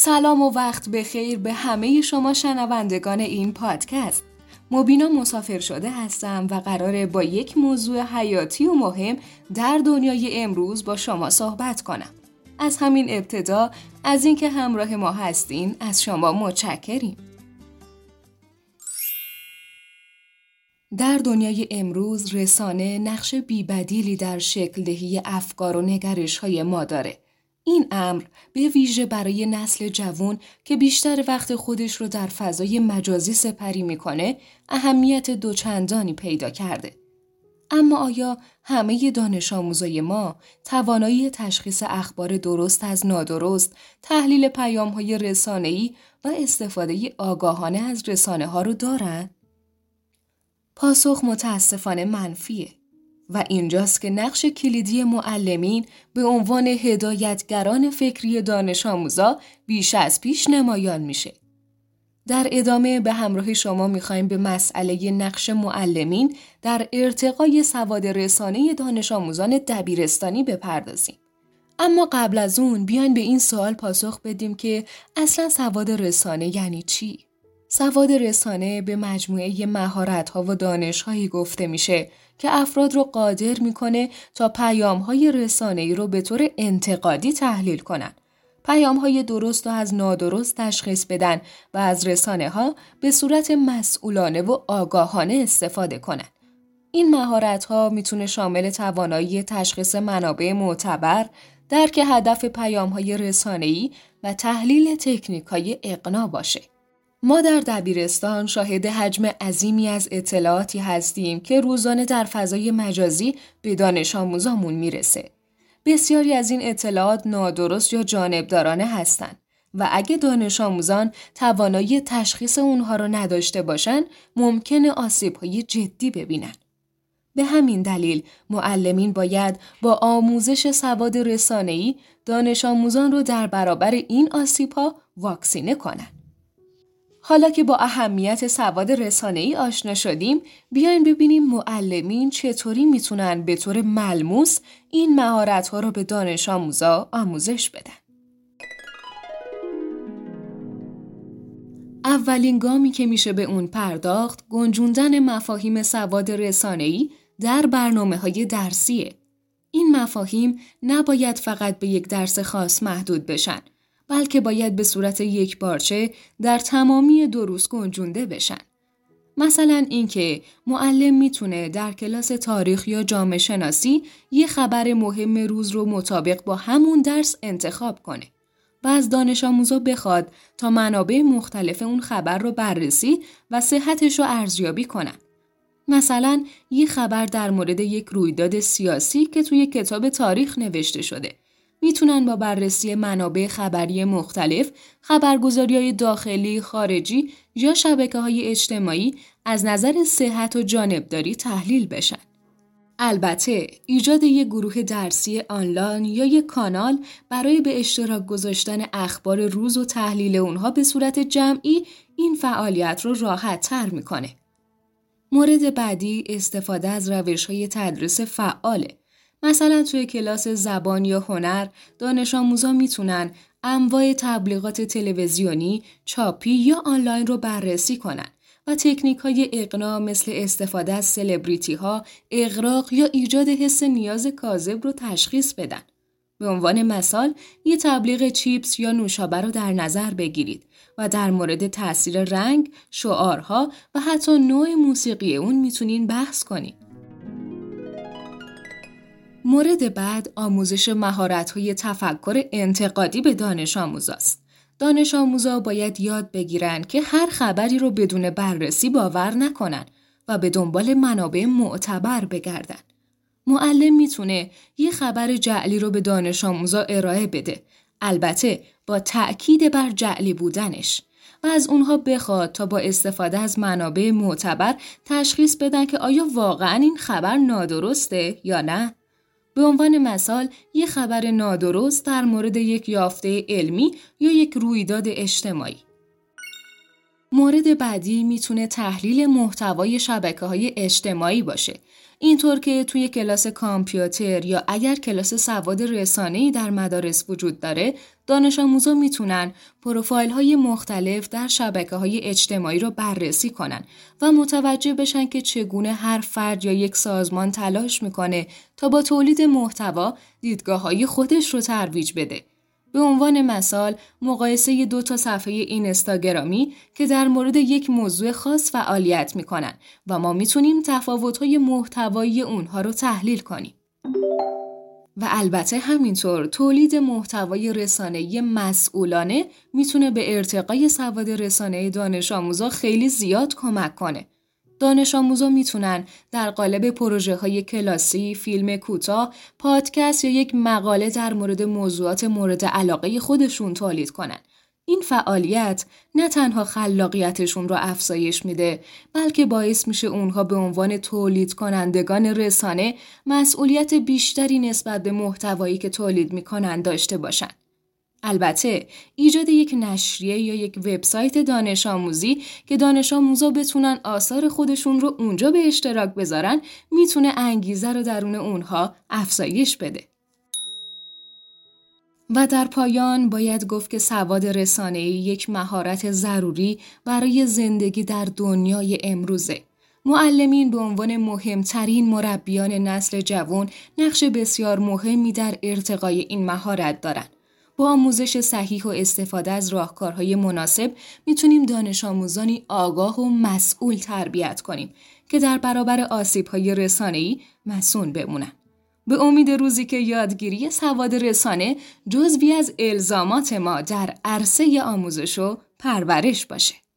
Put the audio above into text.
سلام و وقت بخیر به همه شما شنوندگان این پادکست. مبینا مسافر شده هستم و قراره با یک موضوع حیاتی و مهم در دنیای امروز با شما صحبت کنم. از همین ابتدا از اینکه همراه ما هستین از شما متشکریم. در دنیای امروز رسانه نقش بی‌بدیلی در شکل دهی افکار و نگرش‌های ما داره. این امر به ویژه برای نسل جوان که بیشتر وقت خودش رو در فضای مجازی سپری میکنه اهمیت دوچندانی پیدا کرده. اما آیا همه دانش آموزای ما توانایی تشخیص اخبار درست از نادرست، تحلیل پیام‌های رسانه‌ای و استفاده آگاهانه از رسانه‌ها رو دارن؟ پاسخ متاسفانه منفیه. و اینجاست که نقش کلیدی معلمین به عنوان هدایتگران فکری دانش آموزا بیش از پیش نمایان میشه. در ادامه به همراه شما میخوایم به مسئله نقش معلمین در ارتقای سواد رسانه دانش آموزان دبیرستانی بپردازیم. اما قبل از اون بیاین به این سوال پاسخ بدیم که اصلا سواد رسانه یعنی چی؟ سواد رسانه به مجموعه مهارت‌ها و دانش‌هایی گفته میشه که افراد رو قادر میکنه تا پیام‌های رسانه‌ای رو به طور انتقادی تحلیل کنن، پیام‌های درست و از نادرست تشخیص بدن و از رسانه‌ها به صورت مسئولانه و آگاهانه استفاده کنن. این مهارت‌ها میتونه شامل توانایی تشخیص منابع معتبر، درک هدف پیام‌های رسانه‌ای و تحلیل تکنیک‌های اقناع باشه. ما در دبیرستان شاهد حجم عظیمی از اطلاعاتی هستیم که روزانه در فضای مجازی به دانش آموزامون میرسه. بسیاری از این اطلاعات نادرست یا جانبدارانه هستند و اگه دانش آموزان توانایی تشخیص اونها رو نداشته باشن ممکنه آسیب‌های جدی ببینن. به همین دلیل معلمین باید با آموزش سواد رسانه‌ای دانش آموزان رو در برابر این آسیب‌ها واکسینه کنن. حالا که با اهمیت سواد رسانه‌ای آشنا شدیم، بیاین ببینیم معلمین چطوری میتونن به طور ملموس این مهارت‌ها رو به دانش آموزا آموزش بدن. اولین گامی که میشه به اون پرداخت، گنجوندن مفاهیم سواد رسانه‌ای در برنامه‌های درسیه. این مفاهیم نباید فقط به یک درس خاص محدود بشن، بلکه باید به صورت یکپارچه در تمامی دروس گنجونده بشن. مثلا اینکه معلم میتونه در کلاس تاریخ یا جامعه شناسی یه خبر مهم روز رو مطابق با همون درس انتخاب کنه و از دانش آموزا بخواد تا منابع مختلف اون خبر رو بررسی و صحتش رو ارزیابی کنن. مثلا یه خبر در مورد یک رویداد سیاسی که توی کتاب تاریخ نوشته شده. میتونن با بررسی منابع خبری مختلف، خبرگزاری‌های داخلی، خارجی یا شبکه‌های اجتماعی از نظر صحت و جانبداری تحلیل بشن. البته ایجاد یک گروه درسی آنلاین یا یک کانال برای به اشتراک گذاشتن اخبار روز و تحلیل اونها به صورت جمعی این فعالیت رو راحت‌تر میکنه. مورد بعدی استفاده از روش‌های تدریس فعاله. مثلا توی کلاس زبان یا هنر دانش آموزان میتونن انواع تبلیغات تلویزیونی، چاپی یا آنلاین رو بررسی کنن و تکنیک‌های اقناع مثل استفاده از سلبریتی‌ها، اغراق یا ایجاد حس نیاز کاذب رو تشخیص بدن. به عنوان مثال، یه تبلیغ چیپس یا نوشابه رو در نظر بگیرید و در مورد تاثیر رنگ، شعارها و حتی نوع موسیقی اون میتونین بحث کنید. مورد بعد آموزش مهارت‌های تفکر انتقادی به دانش آموزاست. دانش آموزا باید یاد بگیرن که هر خبری رو بدون بررسی باور نکنن و به دنبال منابع معتبر بگردن. معلم میتونه یه خبر جعلی رو به دانش آموزا ارائه بده، البته با تأکید بر جعلی بودنش، و از اونها بخواد تا با استفاده از منابع معتبر تشخیص بدن که آیا واقعاً این خبر نادرسته یا نه. به عنوان مثال، یک خبر نادرست در مورد یک یافته علمی یا یک رویداد اجتماعی. مورد بعدی میتونه تحلیل محتوای شبکه‌های اجتماعی باشه. اینطور که توی کلاس کامپیوتر یا اگر کلاس سواد رسانه‌ای در مدارس وجود داره، دانش آموزا میتونن پروفایل‌های مختلف در شبکه‌های اجتماعی رو بررسی کنن و متوجه بشن که چگونه هر فرد یا یک سازمان تلاش میکنه تا با تولید محتوا دیدگاه‌های خودش رو ترویج بده. به عنوان مثال، مقایسه 2 صفحه اینستاگرامی که در مورد یک موضوع خاص فعالیت میکنن و ما میتونیم تفاوت‌های محتوایی اونها رو تحلیل کنیم. و البته همینطور تولید محتوای رسانه‌ای مسئولانه میتونه به ارتقای سواد رسانه‌ای دانش آموزا خیلی زیاد کمک کنه. دانش آموزا میتونن در قالب پروژه‌های کلاسی، فیلم کوتاه، پادکست یا یک مقاله در مورد موضوعات مورد علاقه خودشون تولید کنن. این فعالیت نه تنها خلاقیتشون رو افزایش میده، بلکه باعث میشه اونها به عنوان تولید کنندگان رسانه مسئولیت بیشتری نسبت به محتوایی که تولید میکنن داشته باشن. البته ایجاد یک نشریه یا یک وبسایت دانش آموزی که دانش آموزا بتونن آثار خودشون رو اونجا به اشتراک بذارن میتونه انگیزه رو درون اونها افزایش بده. و در پایان باید گفت که سواد رسانه‌ای یک مهارت ضروری برای زندگی در دنیای امروزه. معلمین به عنوان مهمترین مربیان نسل جوان نقش بسیار مهمی در ارتقای این مهارت دارند. با آموزش صحیح و استفاده از راهکارهای مناسب میتونیم دانش آموزانی آگاه و مسئول تربیت کنیم که در برابر آسیب‌های رسانه‌ای مصون بمونن. به امید روزی که یادگیری سواد رسانه جزوی از الزامات ما در عرصه آموزش و پرورش باشه.